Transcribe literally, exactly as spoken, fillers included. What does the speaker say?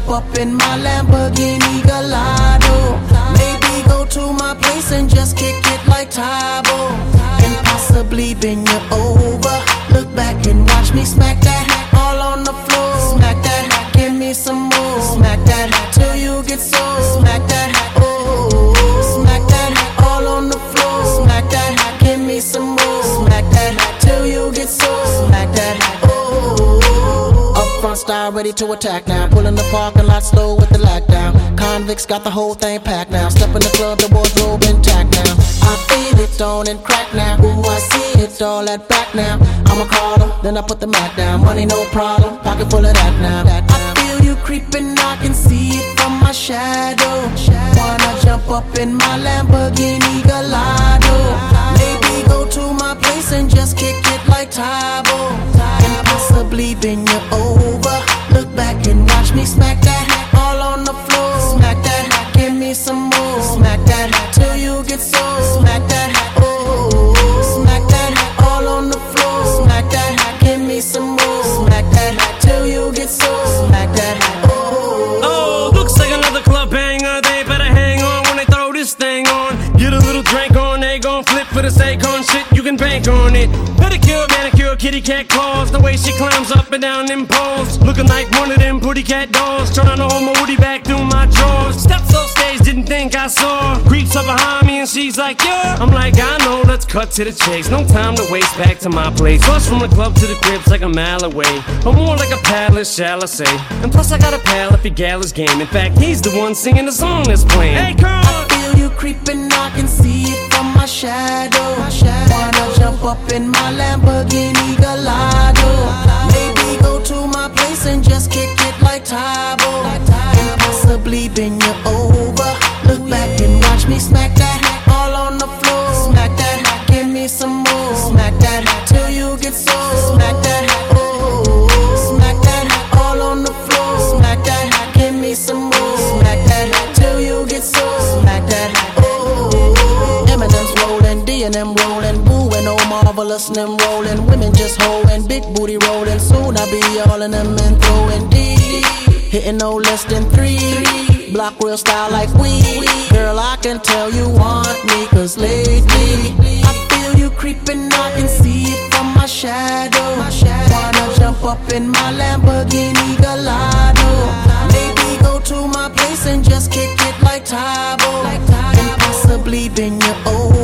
up in my Lamborghini Gallardo. Maybe go to my place and just kick it like Tybo, and possibly bend you over. Look back and watch me smack that all on the floor. Smack that, give me some more. Smack that till you get sore. Smack that, oh, smack that all on the floor. Smack that, give me some more. Smack that till you get sore. Smack that, oh. Up front style, ready to attack now. Pulling the parking lot slow with the lockdown. Convicts got the whole thing packed now. Step in the club, the wardrobe intact now. I feel it on and crack now. Ooh, I see it all at back now. I'ma call them, then I put the Mac down. Money no problem, pocket full of that now. I feel you creeping, I can see it from my shadow. Wanna jump up in my Lamborghini Gallardo. Maybe go to my place and just kick it like Tybo, and possibly bend you over. Look back and watch me smack that all on the floor. Smack that, give me some more. Smack that till you get sore. Smack that, oh, smack that all on the floor. Smack that, give me some more. Smack that till you get sore. Smack that, oh. Oh, looks like another club banger. They better hang on when they throw this thing on. Get a little drink on, they gon' flip for the sake on shit. You can bank on it. Pedicure, manicure, kitty cat claws. The way she climbs up and down them poles, looking like one of them pretty cat dolls. Trying to hold my woody back through my drawers. Steps off stage, didn't think I saw. Creeps up behind me and she's like, yeah. I'm like, I know, let's cut to the chase. No time to waste, back to my place. Bus from the club to the crib's like a mile away, or more like a palace, shall I say. And plus I got a pal if he gal his game. In fact, he's the one singing the song that's playing. Hey, come on. I feel you creeping, I can see it from my shadow. Wanna jump up in my Lamborghini Gallardo. Maybe go to my place and just kick it like Tybo, and possibly bend you over. Look back and watch me smack that all on the floor. Smack that, give me some more. Smack that till you get sore. Smack that, oh, smack that all on the floor. Smack that, give me some more. Smack that till you get sore. Smack that, oh. Eminem's rolling, D and M rolling, Boo and Oh Marvelous and them rolling. Women just holding, big booty rolling. Soon I'll be all in them and throwing D. Hitting no less than three. Block real style like we. Girl, I can tell you want me, cause lately I feel you creeping, I can see it from my shadow. Wanna jump up in my Lamborghini Gallardo. Maybe go to my place and just kick it like Tybo, and possibly bend you over.